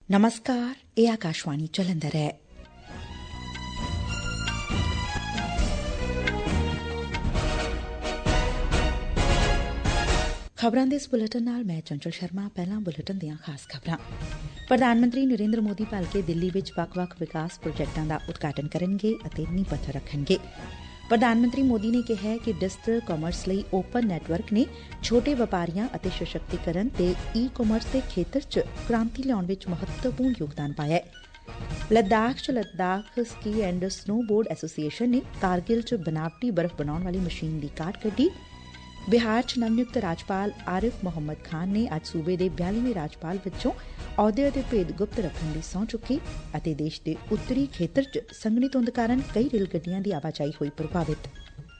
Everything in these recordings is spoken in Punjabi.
ਨਮਸਕਾਰ, ਇਹ ਆਕਾਸ਼ਵਾਣੀ ਜਲੰਧਰ ਹੈ। ਖਬਰਾਂ ਦੇ ਇਸ ਬੁਲੇਟਿਨ ਨਾਲ ਮੈਂ ਚੰਚਲ ਸ਼ਰਮਾ। ਪਹਿਲਾਂ ਬੁਲੇਟਿਨ ਦੀਆਂ ਖਾਸ ਖਬਰਾਂ। ਪ੍ਰਧਾਨ ਮੰਤਰੀ ਨਰਿੰਦਰ ਮੋਦੀ ਭਲਕੇ ਦਿੱਲੀ ਵਿੱਚ ਵੱਖ-ਵੱਖ ਵਿਕਾਸ ਪ੍ਰੋਜੈਕਟਾਂ ਦਾ ਉਦਘਾਟਨ ਕਰਨਗੇ ਅਤੇ ਨੀਂਹ ਪੱਥਰ ਰੱਖਣਗੇ। ਪ੍ਰਧਾਨ ਮੰਤਰੀ ਮੋਦੀ ਨੇ ਕਿਹਾ ਕਿ ਡਿਜੀਟਲ ਕਾਮਰਸ ਲਈ ਓਪਨ ਨੈਟਵਰਕ ਨੇ ਛੋਟੇ ਵਪਾਰੀਆਂ ਅਤੇ ਸਸ਼ਕਤੀਕਰਨ ਤੇ ਈ ਕਾਮਰਸ ਦੇ ਖੇਤਰ 'ਚ ਕ੍ਰਾਂਤੀ ਲਿਆਉਣ ਵਿੱਚ ਮਹੱਤਵਪੂਰਨ ਯੋਗਦਾਨ ਪਾਇਆ। ਲੱਦਾਖ 'ਚ ਲੱਦਾਖ ਸਕੀ ਐਂਡ ਸਨੋਬੋਰਡ ਐਸੋਸੀਏਸ਼ਨ ਨੇ ਕਾਰਗਿਲ 'ਚ ਬਨਾਵਟੀ ਬਰਫ਼ ਬਣਾਉਣ ਵਾਲੀ ਮਸ਼ੀਨ ਦੀ ਕਾਢ ਕੱਢੀ। ਬਿਹਾਰ 'ਚ ਨਵ-ਨਿਯੁਕਤ ਰਾਜਪਾਲ ਆਰਿਫ ਮੁਹੰਮਦ ਖਾਨ ਨੇ ਅੱਜ ਸੂਬੇ ਦੇ 42ਵੇਂ ਰਾਜਪਾਲ ਵਜੋਂ ਅਹੁਦੇ ਅਤੇ ਭੇਦ ਗੁਪਤ ਰੱਖਣ ਦੀ ਸਹੁੰ ਚੁੱਕੀ ਅਤੇ ਦੇਸ਼ ਦੇ ਉੱਤਰੀ ਖੇਤਰ 'ਚ ਸੰਘਣੀ ਧੁੰਦ ਕਾਰਨ ਕਈ ਰੇਲ ਗੱਡੀਆਂ ਦੀ ਆਵਾਜਾਈ ਹੋਈ ਪ੍ਰਭਾਵਿਤ।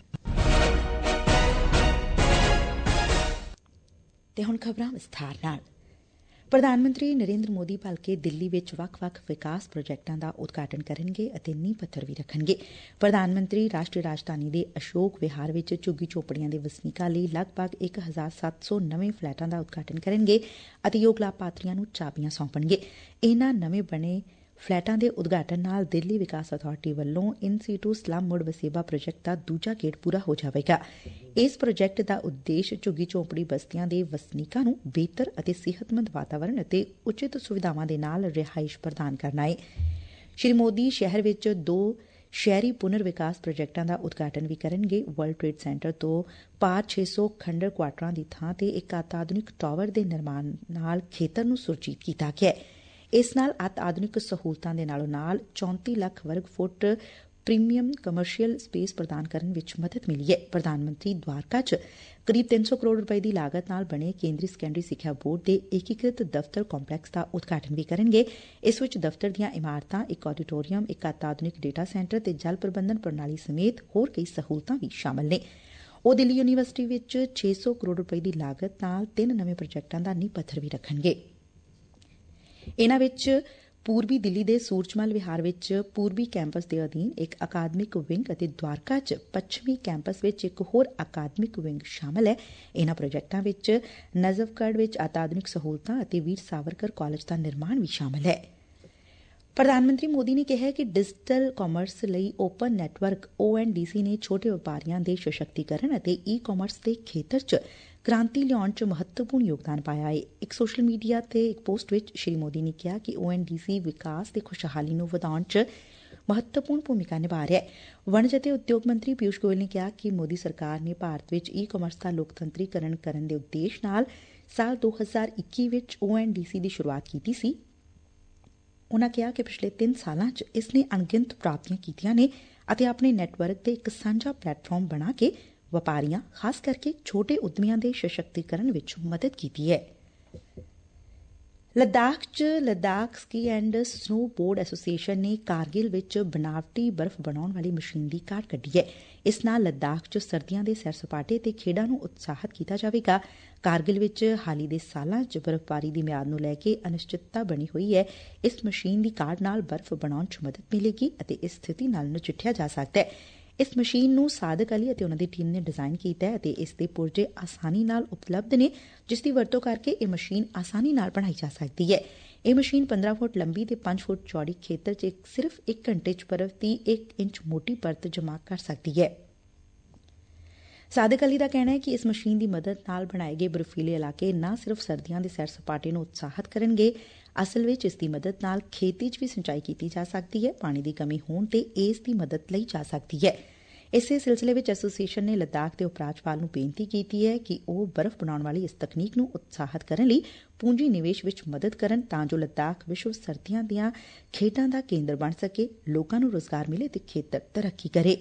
ਤੇ ਹੁਣ ਖਬਰਾਂ ਵਿਸਥਾਰ ਨਾਲ। ਪ੍ਰਧਾਨ ਮੰਤਰੀ ਨਰਿੰਦਰ ਮੋਦੀ ਭਲਕੇ ਦਿੱਲੀ ਵਿੱਚ ਵੱਖ-ਵੱਖ ਵਿਕਾਸ ਪ੍ਰੋਜੈਕਟਾਂ ਦਾ ਉਦਘਾਟਨ ਕਰਨਗੇ ਅਤੇ ਨੀਂਹ ਪੱਥਰ ਵੀ ਰੱਖਣਗੇ। ਪ੍ਰਧਾਨ ਮੰਤਰੀ ਰਾਸ਼ਟਰੀ ਰਾਜਧਾਨੀ ਦੇ ਅਸ਼ੋਕ ਵਿਹਾਰ ਵਿੱਚ ਝੁੱਗੀ ਝੋਪੜੀਆਂ ਦੇ ਵਸਨੀਕਾਂ ਲਈ ਲਗਭਗ 1700 ਨਵੇਂ ਫਲੈਟਾਂ ਦਾ ਉਦਘਾਟਨ ਕਰਨਗੇ ਅਤੇ ਯੋਗ ਲਾਭਪਾਤਰੀਆਂ ਨੂੰ ਚਾਬੀਆਂ ਸੌਂਪਣਗੇ। ਇਨ੍ਹਾਂ ਨਵੇਂ ਬਣੇ ਫਲੈਟਾਂ ਦੇ ਉਦਘਾਟਨ ਨਾਲ ਦਿੱਲੀ ਵਿਕਾਸ ਅਥਾਰਟੀ ਵੱਲੋਂ ਇਨ ਸੀਟੂ ਸਲੱਮ ਮੁੜ ਵਸੇਬਾ ਪ੍ਰੋਜੈਕਟ ਦਾ ਦੂਜਾ ਗੇੜ ਪੂਰਾ ਹੋ ਜਾਵੇਗਾ। ਇਸ ਪ੍ਰੋਜੈਕਟ ਦਾ ਉਦੇਸ਼ ਝੁੱਗੀ ਝੋਪੜੀ ਬਸਤੀਆਂ ਦੇ ਵਸਨੀਕਾਂ ਨੂੰ ਬਿਹਤਰ ਅਤੇ ਸਿਹਤਮੰਦ ਵਾਤਾਵਰਣ ਅਤੇ ਉਚਿਤ ਸੁਵਿਧਾਵਾਂ ਦੇ ਨਾਲ ਰਿਹਾਇਸ਼ ਪ੍ਰਦਾਨ ਕਰਨਾ ਏ। ਸ੍ਰੀ ਮੋਦੀ ਸ਼ਹਿਰ ਵਿੱਚ 2 ਸ਼ਹਿਰੀ ਪੁਨਰ ਵਿਕਾਸ ਪ੍ਰੋਜੈਕਟਾਂ ਦਾ ਉਦਘਾਟਨ ਵੀ ਕਰਨਗੇ। ਵਰਲਡ ਟ੍ਰੇਡ ਸੈਂਟਰ ਤੋਂ ਪਾਰ 600 ਖੰਡਰ ਕੁਆਟਰਾਂ ਦੀ ਥਾਂ ਤੇ ਇੱਕ ਅਤਿਆਧੁਨਿਕ ਟਾਵਰ ਦੇ ਨਿਰਮਾਣ ਨਾਲ ਖੇਤਰ ਨੂੰ ਸੁਰਜੀਤ ਕੀਤਾ ਗਿਆ। ਇਸ ਨਾਲ ਅਤਿਆਧੁਨਿਕ ਸਹੂਲਤਾਂ ਦੇ ਨਾਲ 34 ਲੱਖ ਵਰਗ ਫੁੱਟ ਪ੍ਰੀਮੀਅਮ ਕਮਰਸ਼ੀਅਲ ਸਪੇਸ ਪ੍ਰਦਾਨ ਕਰਨ ਵਿੱਚ ਮਦਦ ਮਿਲੀ ਹੈ। ਪ੍ਰਧਾਨ ਮੰਤਰੀ ਦਵਾਰਕਾ 'ਚ ਕਰੀਬ 300 ਕਰੋੜ ਰੁਪਏ ਦੀ ਲਾਗਤ ਨਾਲ ਬਣੇ ਕੇਂਦਰੀ ਸੈਕੰਡਰੀ ਸਿੱਖਿਆ ਬੋਰਡ ਦੇ ਏਕੀਕ੍ਰਿਤ ਦਫ਼ਤਰ ਕੰਪਲੈਕਸ ਦਾ ਉਦਘਾਟਨ ਵੀ ਕਰਨਗੇ। ਇਸ ਵਿੱਚ ਦਫ਼ਤਰ ਦੀਆਂ ਇਮਾਰਤਾਂ, ਇੱਕ ਆਡੀਟੋਰੀਅਮ, ਇੱਕ ਅਤਿਆਧੁਨਿਕ ਡੇਟਾ ਸੈਂਟਰ ਤੇ ਜਲ ਪ੍ਰਬੰਧਨ ਪ੍ਰਣਾਲੀ ਸਮੇਤ ਹੋਰ ਕਈ ਸਹੂਲਤਾਂ ਵੀ ਸ਼ਾਮਲ ਨੇ। ਉਹ ਦਿੱਲੀ ਯੂਨੀਵਰਸਿਟੀ ਵਿੱਚ 600 ਕਰੋੜ ਰੁਪਏ ਦੀ ਲਾਗਤ ਨਾਲ 3 ਨਵੇਂ ਪ੍ਰੋਜੈਕਟਾਂ ਦਾ ਨੀਂਹ ਪੱਥਰ ਵੀ ਰੱਖਣਗੇ। ਇਨ੍ਹਾਂ ਵਿੱਚ ਪੂਰਬੀ ਦਿੱਲੀ ਦੇ ਸੂਰਜਮਲ ਵਿਹਾਰ ਵਿੱਚ ਪੂਰਬੀ ਕੈਂਪਸ ਦੇ ਅਧੀਨ ਇੱਕ ਅਕਾਦਮਿਕ ਵਿੰਗ ਅਤੇ ਦਵਾਰਕਾ 'ਚ ਪੱਛਮੀ ਕੈਂਪਸ ਵਿੱਚ ਇੱਕ ਹੋਰ ਅਕਾਦਮਿਕ ਵਿੰਗ ਸ਼ਾਮਲ ਹੈ। ਇਨ੍ਹਾਂ ਪ੍ਰੋਜੈਕਟਾਂ ਵਿੱਚ ਨਜ਼ਫਗੜ੍ਹ ਵਿੱਚ ਅਤਿਆਧੁਨਿਕ ਸਹੂਲਤਾਂ ਅਤੇ ਵੀਰ ਸਾਵਰਕਰ ਕਾਲਜ ਦਾ ਨਿਰਮਾਣ ਵੀ ਸ਼ਾਮਲ ਹੈ। ਪ੍ਰਧਾਨ ਮੰਤਰੀ ਮੋਦੀ ਨੇ ਕਿਹਾ ਕਿ ਡਿਜੀਟਲ ਕਾਮਰਸ ਲਈ ਓਪਨ ਨੈਟਵਰਕ ONDC ਨੇ ਛੋਟੇ ਵਪਾਰੀਆਂ ਦੇ ਸਸ਼ਕਤੀਕਰਨ ਅਤੇ ਈ ਕਾਮਰਸ ਦੇ ਖੇਤਰ 'ਚ ਕ੍ਰਾਂਤੀ ਲਿਆਉਣ 'ਚ ਮਹੱਤਵਪੂਰਨ ਯੋਗਦਾਨ ਪਾਇਆ ਹੈ। ਇੱਕ ਸੋਸ਼ਲ ਮੀਡੀਆ ਤੇ ਇੱਕ ਪੋਸਟ ਵਿੱਚ ਸ੍ਰੀ ਮੋਦੀ ਨੇ ਕਿਹਾ ਕਿ ONDC ਵਿਕਾਸ ਤੇ ਖੁਸ਼ਹਾਲੀ ਨੂੰ ਵਧਾਉਣ 'ਚ ਮਹੱਤਵਪੂਰਨ ਭੂਮਿਕਾ ਨਿਭਾ ਰਿਹਾ ਹੈ। ਵਣਜ ਅਤੇ ਉਦਯੋਗ ਮੰਤਰੀ ਪਿਊਸ਼ ਗੋਇਲ ਨੇ ਕਿਹਾ ਕਿ ਮੋਦੀ ਸਰਕਾਰ ਨੇ ਭਾਰਤ ਵਿੱਚ ਈ ਕਾਮਰਸ ਦਾ ਲੋਕਤੰਤਰੀਕਰਨ ਕਰਨ ਦੇ ਉਦੇਸ਼ ਨਾਲ ਸਾਲ 2021 ਵਿੱਚ ONDC ਦੀ ਸ਼ੁਰੂਆਤ ਕੀਤੀ ਸੀ। ਉਨ੍ਹਾਂ ਕਿਹਾ ਕਿ ਪਿਛਲੇ 3 ਸਾਲਾਂ 'ਚ ਇਸ ਨੇ ਅਣਗਿਣਤ ਪ੍ਰਾਪਤੀਆਂ ਕੀਤੀਆਂ ਨੇ ਅਤੇ ਆਪਣੇ ਨੈਟਵਰਕ ਤੇ ਇੱਕ ਸਾਂਝਾ ਪਲੇਟਫਾਰਮ ਬਣਾ ਕੇ ਵਪਾਰੀਆਂ, ਖਾਸ ਕਰਕੇ ਛੋਟੇ ਉਦਮੀਆਂ ਦੇ ਸਸ਼ਕਤੀਕਰਨ ਵਿੱਚ ਮਦਦ ਕੀਤੀ ਹੈ। ਲੱਦਾਖ 'ਚ ਲੱਦਾਖ ਸਕੀ ਐਂਡ ਸਨੋਬੋਰਡ ਐਸੋਸੀਏਸ਼ਨ ਨੇ ਕਾਰਗਿਲ ਵਿੱਚ ਬਨਾਵਟੀ ਬਰਫ਼ ਬਣਾਉਣ ਵਾਲੀ ਮਸ਼ੀਨ ਦੀ ਕਾਢ ਕੱਢੀ ਹੈ। ਇਸ ਨਾਲ ਲੱਦਾਖ 'ਚ ਸਰਦੀਆਂ ਦੇ ਸੈਰ ਸਪਾਟੇ ਤੇ ਖੇਡਾਂ ਨੂੰ ਉਤਸ਼ਾਹਿਤ ਕੀਤਾ ਜਾਵੇਗਾ। ਕਾਰਗਿਲ ਵਿੱਚ ਹਾਲੀ ਦੇ ਸਾਲਾਂ 'ਚ ਬਰਫ਼ਬਾਰੀ ਦੀ ਮਿਆਦ ਨੂੰ ਲੈ ਕੇ ਅਨਿਸ਼ਚਿਤਤਾ ਬਣੀ ਹੋਈ ਹੈ। ਇਸ ਮਸ਼ੀਨ ਦੀ ਕਾਢ ਨਾਲ ਬਰਫ਼ ਬਣਾਉਣ 'ਚ ਮਦਦ ਮਿਲੇਗੀ ਅਤੇ ਇਸ ਸਥਿਤੀ ਨਾਲ ਨਜਿੱਠਿਆ ਜਾ ਸਕਦਾ ਹੈ। ਇਸ ਮਸ਼ੀਨ ਨੂੰ ਸਾਦਕ ਅਲੀ ਅਤੇ ਉਨ੍ਹਾਂ ਦੀ ਟੀਮ ਨੇ ਡਿਜ਼ਾਈਨ ਕੀਤਾ ਹੈ ਅਤੇ ਇਸ ਦੇ ਪੁਰਜੇ ਆਸਾਨੀ ਨਾਲ ਉਪਲਬਧ ਨੇ, ਜਿਸ ਦੀ ਵਰਤੋਂ ਕਰਕੇ ਇਹ ਮਸ਼ੀਨ ਆਸਾਨੀ ਨਾਲ ਬਣਾਈ ਜਾ ਸਕਦੀ ਹੈ। ਇਹ ਮਸ਼ੀਨ 15 ਫੁੱਟ ਲੰਬੀ ਤੇ 5 ਫੁੱਟ ਚੌੜੀ ਖੇਤਰ 'ਚ ਸਿਰਫ਼ 1 ਘੰਟੇ 'ਚ ਬਰਫ਼ ਦੀ 1 ਇੰਚ ਮੋਟੀ ਪਰਤ ਜਮ੍ਹਾਂ ਕਰ ਸਕਦੀ ਹੈ। ਸਾਦਕ ਅਲੀ ਦਾ ਕਹਿਣਾ ਹੈ ਕਿ ਇਸ ਮਸ਼ੀਨ ਦੀ ਮਦਦ ਨਾਲ ਬਣਾਏ ਗਏ ਬਰਫ਼ੀਲੇ ਇਲਾਕੇ ਨਾ ਸਿਰਫ਼ ਸਰਦੀਆਂ ਦੇ ਸੈਰ ਸਪਾਟੇ ਨੂੰ ਉਤਸ਼ਾਹਿਤ ਕਰਨਗੇ, ਅਸਲ ਵਿੱਚ ਇਸ ਦੀ ਮਦਦ ਨਾਲ ਖੇਤੀ 'ਚ ਵੀ ਸਿੰਚਾਈ ਕੀਤੀ ਜਾ ਸਕਦੀ ਹੈ। ਪਾਣੀ ਦੀ ਕਮੀ ਹੋਣ ਤੇ ਇਸ ਦੀ ਮਦਦ ਲਈ ਜਾ ਸਕਦੀ ਹੈ। ਇਸੇ ਸਿਲਸਿਲੇ ਵਿੱਚ ਐਸੋਸੀਏਸ਼ਨ ਨੇ ਲੱਦਾਖ ਦੇ ਉਪ ਰਾਜਪਾਲ ਨੂੰ ਬੇਨਤੀ ਕੀਤੀ ਹੈ ਕਿ ਉਹ ਬਰਫ਼ ਬਣਾਉਣ ਵਾਲੀ ਇਸ ਤਕਨੀਕ ਨੂੰ ਉਤਸ਼ਾਹਿਤ ਕਰਨ ਲਈ ਪੂੰਜੀ ਨਿਵੇਸ਼ ਵਿੱਚ ਮਦਦ ਕਰਨ ਤਾਂ ਜੋ ਲੱਦਾਖ ਵਿਸ਼ਵ ਸਰਦੀਆਂ ਦੀਆਂ ਖੇਡਾਂ ਦਾ ਕੇਂਦਰ ਬਣ ਸਕੇ, ਲੋਕਾਂ ਨੂੰ ਰੁਜ਼ਗਾਰ ਮਿਲੇ ਤੇ ਖੇਤਰ ਤਰੱਕੀ ਕਰੇ।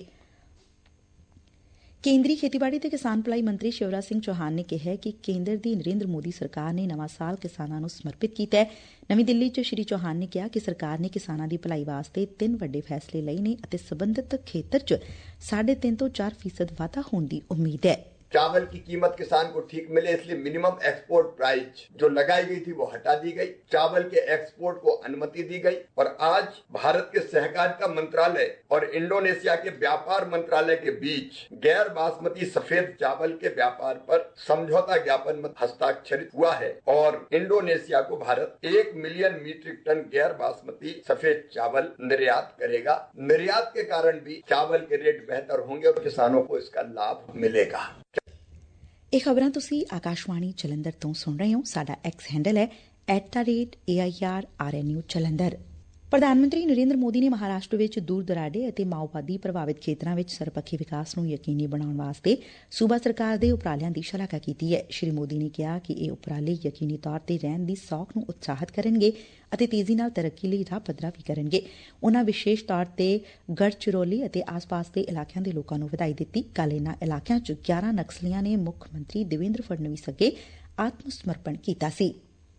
ਕੇਂਦਰੀ ਖੇਤੀਬਾੜੀ ਤੇ ਕਿਸਾਨ ਭਲਾਈ ਮੰਤਰੀ ਸ਼ਿਵਰਾਜ ਸਿੰਘ ਚੌਹਾਨ ਨੇ ਕਿਹਾ ਕਿ ਕੇਂਦਰ ਦੀ ਨਰਿੰਦਰ ਮੋਦੀ ਸਰਕਾਰ ਨੇ ਨਵਾਂ ਸਾਲ ਕਿਸਾਨਾਂ ਨੂੰ ਸਮਰਪਿਤ ਕੀਤਾ ਹੈ। ਨਵੀਂ ਦਿੱਲੀ 'ਚ ਸ੍ਰੀ ਚੌਹਾਨ ਨੇ ਕਿਹਾ ਕਿ ਸਰਕਾਰ ਨੇ ਕਿਸਾਨਾਂ ਦੀ ਭਲਾਈ ਵਾਸਤੇ 3 ਵੱਡੇ ਫੈਸਲੇ ਲਏ ਨੇ ਅਤੇ ਸਬੰਧਤ ਖੇਤਰ 'ਚ 3.5 ਤੋਂ 4% ਵਾਧਾ ਹੋਣ ਦੀ ਉਮੀਦ ਹੈ। चावल की कीमत किसान को ठीक मिले, इसलिए मिनिमम एक्सपोर्ट प्राइस जो लगाई गई थी वो हटा दी गई, चावल के एक्सपोर्ट को अनुमति दी गई और आज भारत के सहकारिता मंत्रालय और इंडोनेशिया के व्यापार मंत्रालय के बीच गैर बासमती सफेद चावल के व्यापार पर समझौता ज्ञापन में हस्ताक्षरित हुआ है और इंडोनेशिया को भारत 1 मिलियन मीट्रिक टन गैर बासमती सफेद चावल निर्यात करेगा। निर्यात के कारण भी चावल के रेट बेहतर होंगे और किसानों को इसका लाभ मिलेगा। ਇਹ ਖਬਰਾਂ ਤੁਸੀਂ ਆਕਾਸ਼ਵਾਣੀ ਜਲੰਧਰ ਤੋਂ ਸੁਣ ਰਹੇ ਹੋ। ਸਾਡਾ ਐਕਸ ਹੈਂਡਲ ਹੈ @AIRRNU ਜਲੰਧਰ। ਪ੍ਰਧਾਨ ਮੰਤਰੀ ਨਰੇਂਦਰ ਮੋਦੀ ਨੇ ਮਹਾਰਾਸ਼ਟਰ ਵਿੱਚ ਦੂਰ ਦਰਾਡੇ ਅਤੇ ਮਾਓਵਾਦੀ ਪ੍ਰਭਾਵਿਤ ਖੇਤਰਾਂ ਵਿੱਚ ਸਰਬਪੱਖੀ ਵਿਕਾਸ ਨੂੰ ਯਕੀਨੀ ਬਣਾਉਣ ਵਾਸਤੇ ਸੂਬਾ ਸਰਕਾਰ ਦੇ ਉਪਰਾਲਿਆਂ ਦੀ ਸ਼ਲਾਘਾ ਕੀਤੀ ਹੈ। ਸ਼੍ਰੀ ਮੋਦੀ ਨੇ ਕਿਹਾ ਕਿ ਇਹ ਉਪਰਾਲੇ ਯਕੀਨੀ ਤੌਰ ਤੇ ਰਹਿਣ ਦੀ ਸੌਖ ਨੂੰ ਉਤਸ਼ਾਹਿਤ ਕਰਨਗੇ ਅਤੇ ਤੇਜ਼ੀ ਨਾਲ ਤਰੱਕੀ ਲਈ ਰਾਹ ਪੱਧਰਾ ਵੀ ਕਰਨਗੇ। ਉਨ੍ਹਾਂ ਵਿਸ਼ੇਸ਼ ਤੌਰ ਤੇ ਗੜਚਿਰੌਲੀ ਅਤੇ ਆਸ-ਪਾਸ ਦੇ ਇਲਾਕਿਆਂ ਦੇ ਲੋਕਾਂ ਨੂੰ ਵਧਾਈ ਦਿੱਤੀ। ਕੱਲ੍ਹ ਇਨ੍ਹਾਂ ਇਲਾਕਿਆਂ 'ਚ 11 ਨਕਸਲੀਆਂ ਨੇ ਮੁੱਖ ਮੰਤਰੀ ਦੇਵੇਂਦਰ ਫੜਨਵੀਸ ਅੱਗੇ ਆਤਮ ਸਮਰਪਣ ਕੀਤਾ ਸੀ।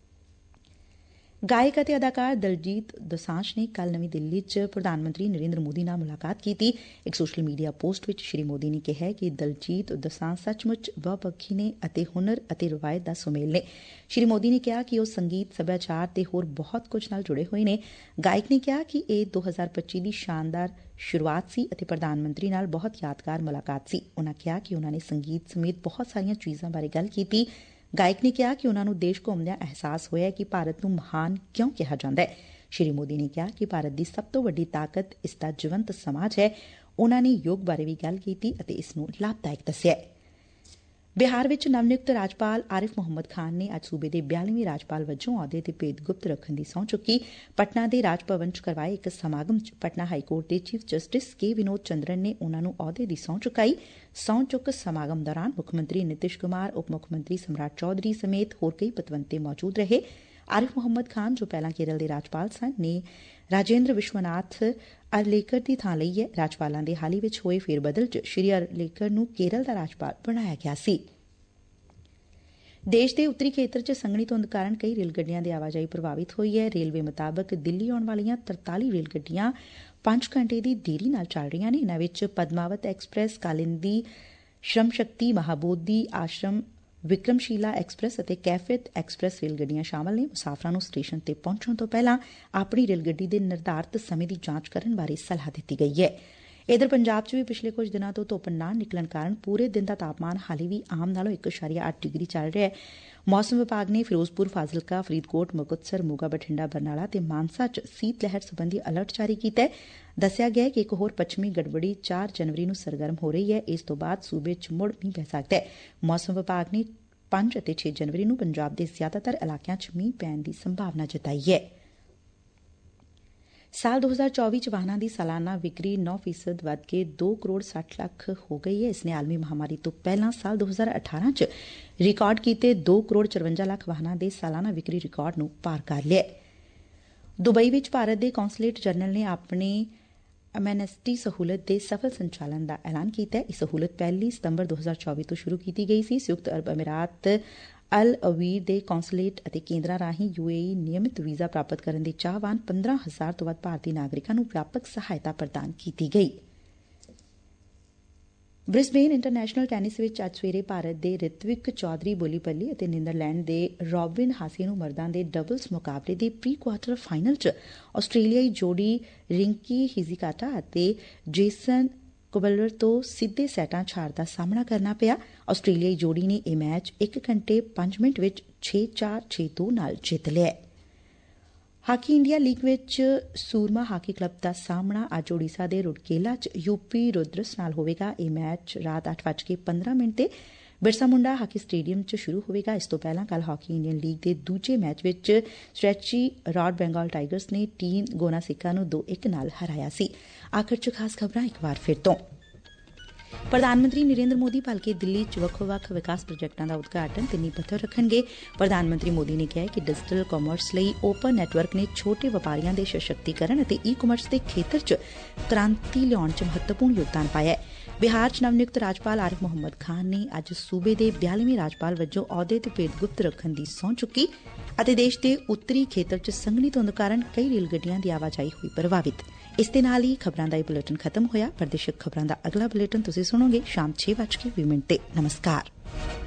ਗਾਇਕ ਅਤੇ ਅਦਾਕਾਰ ਦਲਜੀਤ ਦੋਸਾਂਝ ਨੇ ਕੱਲ੍ਹ ਨਵੀਂ ਦਿੱਲੀ 'ਚ ਪ੍ਰਧਾਨ ਮੰਤਰੀ ਨਰੇਂਦਰ ਮੋਦੀ ਨਾਲ ਮੁਲਾਕਾਤ ਕੀਤੀ। ਇੱਕ ਸੋਸ਼ਲ ਮੀਡੀਆ ਪੋਸਟ ਵਿੱਚ ਸ਼੍ਰੀ ਮੋਦੀ ਨੇ ਕਿਹਾ ਕਿ ਦਲਜੀਤ ਦੋਸਾਂਝ ਸੱਚਮੁੱਚ ਬਹੁਪੱਖੀ ਨੇ ਅਤੇ ਹੁਨਰ ਅਤੇ ਰਵਾਇਤ ਦਾ ਸੁਮੇਲ ਨੇ। ਸ਼੍ਰੀ ਮੋਦੀ ਨੇ ਕਿਹਾ ਕਿ ਉਹ ਸੰਗੀਤ, ਸੱਭਿਆਚਾਰ ਤੇ ਹੋਰ ਬਹੁਤ ਕੁਝ ਨਾਲ ਜੁੜੇ ਹੋਏ ਨੇ। ਗਾਇਕ ਨੇ ਕਿਹਾ ਕਿ ਇਹ 2025 ਦੀ ਸ਼ਾਨਦਾਰ ਸ਼ੁਰੂਆਤ ਸੀ ਅਤੇ ਪ੍ਰਧਾਨ ਮੰਤਰੀ ਨਾਲ ਬਹੁਤ ਯਾਦਗਾਰ ਮੁਲਾਕਾਤ ਸੀ। ਉਨ੍ਹਾਂ ਕਿਹਾ ਕਿ ਉਨ੍ਹਾਂ ਨੇ ਸੰਗੀਤ ਸਮੇਤ ਬਹੁਤ ਸਾਰੀਆਂ ਚੀਜ਼ਾਂ ਬਾਰੇ ਗੱਲ ਕੀਤੀ। ਗਾਇਕ ਨੇ ਕਿਹਾ ਕਿ ਉਨ੍ਹਾਂ ਨੂੰ ਦੇਸ਼ ਘੁੰਮਦਿਆਂ ਅਹਿਸਾਸ ਹੋਇਆ ਕਿ ਭਾਰਤ ਨੂੰ ਮਹਾਨ ਕਿਉਂ ਕਿਹਾ ਜਾਂਦਾ ਹੈ। ਸ਼੍ਰੀ ਮੋਦੀ ਨੇ ਕਿਹਾ ਕਿ ਭਾਰਤ ਦੀ ਸਭ ਤੋਂ ਵੱਡੀ ਤਾਕਤ ਇਸ ਦਾ ਜੀਵੰਤ ਸਮਾਜ ਹੈ। ਉਨ੍ਹਾਂ ਨੇ ਯੋਗ ਬਾਰੇ ਵੀ ਗੱਲ ਕੀਤੀ ਅਤੇ ਇਸ ਨੂੰ ਲਾਭਦਾਇਕ ਦੱਸਿਆ। ਬਿਹਾਰ ਵਿੱਚ ਨਵ-ਨਿਯੁਕਤ ਰਾਜਪਾਲ ਆਰਿਫ ਮੁਹੰਮਦ ਖਾਨ ਨੇ ਅੱਜ ਸੂਬੇ ਦੇ 42ਵੇਂ ਰਾਜਪਾਲ ਵਜੋਂ ਅਹੁਦੇ ਤੇ ਭੇਦ ਗੁਪਤ ਰੱਖਣ ਦੀ ਸਹੁੰ ਚੁੱਕੀ। ਪਟਨਾ ਦੇ ਰਾਜ ਭਵਨ 'ਚ ਕਰਵਾਏ ਇੱਕ ਸਮਾਗਮ 'ਚ ਪਟਨਾ ਹਾਈਕੋਰਟ ਦੇ chief justice K Vinod Chandran ਨੇ ਉਨ੍ਹਾਂ ਨੂੰ ਅਹੁਦੇ ਦੀ ਸਹੁੰ ਚੁਕਾਈ। ਸਹੁੰ ਚੁੱਕ ਸਮਾਗਮ ਦੌਰਾਨ ਮੁੱਖ ਮੰਤਰੀ ਨਿਤਿਸ਼ ਕੁਮਾਰ, ਉਪ ਮੁੱਖ ਮੰਤਰੀ ਸਮਰਾਟ ਚੌਧਰੀ ਸਮੇਤ ਹੋਰ ਕਈ ਪਤਵੰਤੇ ਮੌਜੂਦ ਰਹੇ। ਆਰਿਫ ਮੁਹੰਮਦ ਖਾਨ, ਜੋ ਪਹਿਲਾਂ ਕੇਰਲ ਦੇ ਰਾਜਪਾਲ ਸਨ, ਨੇ ਰਾਜੇਂਦਰ ਵਿਸ਼ਵਨਾਥ ਅਰਲੇਕਰ ਦੀ ਥਾਂ ਲਈ ਹੈ। ਰਾਜਪਾਲਾਂ ਦੇ ਹਾਲ ਹੀ ਵਿੱਚ ਹੋਏ ਫੇਰਬਦਲ 'ਚ ਸ਼੍ਰੀ ਅਰਲੇਕਰ ਨੂੰ ਕੇਰਲ ਦਾ ਰਾਜਪਾਲ ਬਣਾਇਆ ਗਿਆ ਸੀ। ਦੇਸ਼ ਦੇ ਉੱਤਰੀ ਖੇਤਰ 'ਚ ਸੰਘਣੀ ਧੁੰਦ ਕਾਰਨ ਕਈ ਰੇਲ ਗੱਡੀਆਂ ਦੀ ਆਵਾਜਾਈ ਪ੍ਰਭਾਵਿਤ ਹੋਈ ਹੈ। ਰੇਲਵੇ ਮੁਤਾਬਕ ਦਿੱਲੀ ਆਉਣ ਵਾਲੀਆਂ 43 ਰੇਲ ਗੱਡੀਆਂ 5 ਘੰਟੇ ਦੀ ਦੇਰੀ ਨਾਲ ਚੱਲ ਰਹੀਆਂ ਨੇ। ਇਨ੍ਹਾਂ ਵਿੱਚ ਪਦਮਾਵਤ ਐਕਸਪ੍ਰੈਸ, ਕਾਲਿੰਦੀ, ਸ਼੍ਰਮ ਸ਼ਕਤੀ, ਮਹਾਬੋਧੀ ਆਸ਼ਰਮ, ਵਿਕਰਮਸ਼ੀਲਾ ਐਕਸਪ੍ਰੈਸ ਅਤੇ ਕੈਫਿਤ ਐਕਸਪ੍ਰੈਸ ਰੇਲ ਗੱਡੀਆਂ ਸ਼ਾਮਲ ਨੇ। ਮੁਸਾਫਰਾਂ ਨੂੰ ਸਟੇਸ਼ਨ ਤੇ ਪਹੁੰਚਣ ਤੋਂ ਪਹਿਲਾਂ ਆਪਣੀ ਰੇਲ ਗੱਡੀ ਦੇ ਨਿਰਧਾਰਤ ਸਮੇਂ ਦੀ ਜਾਂਚ ਕਰਨ ਬਾਰੇ ਸਲਾਹ ਦਿੱਤੀ ਗਈ ਹੈ। ਇਧਰ ਪੰਜਾਬ 'ਚ ਵੀ ਪਿਛਲੇ ਕੁਝ ਦਿਨਾਂ ਤੋਂ ਧੁੱਪ ਨਾ ਨਿਕਲਣ ਕਾਰਨ ਪੂਰੇ ਦਿਨ ਦਾ ਤਾਪਮਾਨ ਹਾਲੇ ਵੀ ਆਮ ਨਾਲੋਂ 1.8 ਡਿਗਰੀ ਚੱਲ ਰਿਹਾ ਹੈ। ਮੌਸਮ ਵਿਭਾਗ ਨੇ ਫਿਰੋਜ਼ਪੁਰ, ਫਾਜ਼ਿਲਕਾ, ਫਰੀਦਕੋਟ, ਮੁਕਤਸਰ, ਮੋਗਾ, ਬਠਿੰਡਾ, ਬਰਨਾਲਾ ਤੇ ਮਾਨਸਾ 'ਚ ਸੀਤ ਲਹਿਰ ਸੰਬੰਧੀ ਅਲਰਟ ਜਾਰੀ ਕੀਤਾ ਹੈ। ਦੱਸਿਆ ਗਿਆ ਕਿ ਇੱਕ ਹੋਰ ਪੱਛਮੀ ਗੜਬੜੀ 4 ਜਨਵਰੀ ਨੂੰ ਸਰਗਰਮ ਹੋ ਰਹੀ ਹੈ। ਇਸ ਤੋਂ ਬਾਅਦ ਸੂਬੇ 'ਚ ਮੁੜ ਮੀਂਹ ਪੈ ਸਕਦਾ ਹੈ। ਮੌਸਮ ਵਿਭਾਗ ਨੇ 5 ਅਤੇ 6 ਜਨਵਰੀ ਨੂੰ ਪੰਜਾਬ ਦੇ ਜ਼ਿਆਦਾਤਰ ਇਲਾਕਿਆਂ 'ਚ ਮੀਂਹ ਪੈਣ ਦੀ ਸੰਭਾਵਨਾ ਜਤਾਈ ਹੈ। ਸਾਲ 2024 'ਚ ਵਾਹਨਾਂ ਦੀ ਸਾਲਾਨਾ ਵਿਕਰੀ 9% ਵੱਧ ਕੇ 2 ਕਰੋੜ 60 ਲੱਖ ਹੋ ਗਈ ਹੈ। ਇਸ ਨੇ ਆਲਮੀ ਮਹਾਮਾਰੀ ਤੋਂ ਪਹਿਲਾਂ ਸਾਲ 2018 'ਚ ਰਿਕਾਰਡ ਕੀਤੇ 2 ਕਰੋੜ 54 ਲੱਖ ਵਾਹਨਾਂ ਦੇ ਸਾਲਾਨਾ ਵਿਕਰੀ ਰਿਕਾਰਡ ਨੂੰ ਪਾਰ ਕਰ ਲਿਆ। ਦੁਬਈ ਵਿੱਚ ਭਾਰਤ ਦੇ ਕੌਂਸਲੇਟ ਜਨਰਲ ਨੇ ਆਪਣੇ ਅਮੈਨੈਸਟੀ ਸਹੂਲਤ ਦੇ ਸਫਲ ਸੰਚਾਲਨ ਦਾ ਐਲਾਨ ਕੀਤਾ ਹੈ। ਇਹ ਸਹੂਲਤ 1 ਸਤੰਬਰ 2024 ਤੋਂ ਸ਼ੁਰੂ ਕੀਤੀ ਗਈ ਸੀ। ਸੰਯੁਕਤ ਅਰਬ ਅਮੀਰਾਤ ਅਲ ਅਵੀਰ ਦੇ ਕੌਂਸਲੇਟ ਅਤੇ ਕੇਂਦਰਾਂ ਰਾਹੀਂ UAE ਨਿਯਮਿਤ ਵੀਜ਼ਾ ਪ੍ਰਾਪਤ ਕਰਨ ਦੇ ਚਾਹਵਾਨ 15,000 ਤੋਂ ਵੱਧ ਭਾਰਤੀ ਨਾਗਰਿਕਾਂ ਨੂੰ ਵਿਆਪਕ ਸਹਾਇਤਾ ਪ੍ਰਦਾਨ ਕੀਤੀ ਗਈ। ਬ੍ਰਿਸਬੇਨ ਇੰਟਰਨੈਸ਼ਨਲ ਟੈਨਿਸ ਵਿੱਚ ਅੱਜ ਸਵੇਰੇ ਭਾਰਤ ਦੇ ਰਿਤਵਿਕ ਚੌਧਰੀ ਬੋਲੀਪੱਲੀ ਅਤੇ ਨੀਦਰਲੈਂਡ ਦੇ ਰੌਬਿਨ ਹਾਸੇ ਨੂੰ ਮਰਦਾਂ ਦੇ ਡਬਲਜ਼ ਮੁਕਾਬਲੇ ਦੇ ਪ੍ਰੀ ਕੁਆਰਟਰ ਫਾਈਨਲ 'ਚ ਆਸਟ੍ਰੇਲੀਆਈ ਜੋੜੀ ਰਿੰਕੀ ਹਿਜੀਕਾਟਾ ਅਤੇ ਜੇਸਨ ਕੁਬਲਰ ਤੋਂ ਸਿੱਧੇ ਸੈਟਾਂ 'ਚ ਹਾਰ ਦਾ ਸਾਹਮਣਾ ਕਰਨਾ ਪਿਆ। ਆਸਟ੍ਰੇਲੀਆਈ ਜੋੜੀ ਨੇ ਇਹ ਮੈਚ 1 ਘੰਟੇ 5 ਮਿੰਟ ਵਿੱਚ 6-4, 6-2 ਨਾਲ ਜਿੱਤ ਲਿਆ। ਹਾਕੀ ਇੰਡੀਆ ਲੀਗ ਵਿੱਚ ਸੂਰਮਾ ਹਾਕੀ ਕਲੱਬ ਦਾ ਸਾਹਮਣਾ ਅੱਜ ਓਡੀਸ਼ਾ ਦੇ ਰੁੜਕੇਲਾ 'ਚ ਯੂਪੀ ਰੁਦਰਸ ਨਾਲ ਹੋਵੇਗਾ। ਇਹ ਮੈਚ ਰਾਤ 8:15 ਤੇ ਬਿਰਸਾ ਮੁੰਡਾ ਹਾਕੀ ਸਟੇਡੀਅਮ 'ਚ ਸ਼ੁਰੂ ਹੋਵੇਗਾ। ਇਸ ਤੋਂ ਪਹਿਲਾਂ ਕੱਲ੍ਹ ਹਾਕੀ ਇੰਡੀਅਨ ਲੀਗ ਦੇ ਦੂਜੇ ਮੈਚ ਵਿੱਚ ਸਟ੍ਰੈਚੀ ਰੌਡ ਬੰਗਾਲ ਟਾਈਗਰਸ ਨੇ ਟੀਮ ਗੋਨਾਸਿਕਾ ਨੂੰ 2-1 ਨਾਲ ਹਰਾਇਆ ਸੀ। ਆਖਰ 'ਚ ਖਾਸ ਖਬਰਾਂ ਇੱਕ ਵਾਰ ਫਿਰ ਤੋਂ। ਪ੍ਰਧਾਨ ਮੰਤਰੀ ਨਰੇਂਦਰ ਮੋਦੀ ਭਲਕੇ ਦਿੱਲੀ 'ਚ ਵੱਖੋ-ਵੱਖ ਵਿਕਾਸ ਪ੍ਰੋਜੈਕਟਾਂ ਦਾ ਉਦਘਾਟਨ ਤੇ ਨੀਂਹ ਪੱਥਰ ਰੱਖਣਗੇ। ਪ੍ਰਧਾਨ ਮੰਤਰੀ ਮੋਦੀ ਨੇ ਕਿਹਾ ਕਿ ਡਿਜੀਟਲ ਕਾਮਰਸ ਲਈ ਓਪਨ ਨੈਟਵਰਕ ਨੇ ਛੋਟੇ ਵਪਾਰੀਆਂ ਦੇ ਸਸ਼ਕਤੀਕਰਨ ਅਤੇ ਈ ਕਾਮਰਸ ਦੇ ਖੇਤਰ 'ਚ ਕ੍ਰਾਂਤੀ ਲਿਆਉਣ 'ਚ ਮਹੱਤਵਪੂਰਨ ਯੋਗਦਾਨ ਪਾਇਆ ਹੈ। ਬਿਹਾਰ 'ਚ ਨਵ-ਨਿਯੁਕਤ ਰਾਜਪਾਲ ਆਰਿਫ ਮੁਹੰਮਦ ਖਾਨ ਨੇ ਅੱਜ ਸੂਬੇ ਦੇ 42ਵੇਂ ਰਾਜਪਾਲ ਵਜੋਂ ਅਹੁਦੇ ਤੇ ਭੇਦ ਗੁਪਤ ਰੱਖਣ ਦੀ ਸਹੁੰ ਚੁੱਕੀ ਅਤੇ ਦੇਸ਼ ਦੇ ਉੱਤਰੀ ਖੇਤਰ 'ਚ ਸੰਘਣੀ ਧੁੰਦ ਕਾਰਨ ਕਈ ਰੇਲ ਗੱਡੀਆਂ ਦੀ ਆਵਾਜਾਈ ਹੋਈ ਪ੍ਰਭਾਵਿਤ। ਇਸ ਦੇ ਨਾਲ ਹੀ ਖਬਰਾਂ ਦਾ ਇਹ ਬੁਲੇਟਿਨ ਖਤਮ ਹੋਇਆ। ਪ੍ਰਦੇਸ਼ਕ ਖਬਰਾਂ ਦਾ ਅਗਲਾ ਬੁਲੇਟਿਨ ਤੁਸੀਂ ਸੁਣੋਗੇ ਸ਼ਾਮ 6:20 ਤੇ। ਨਮਸਕਾਰ।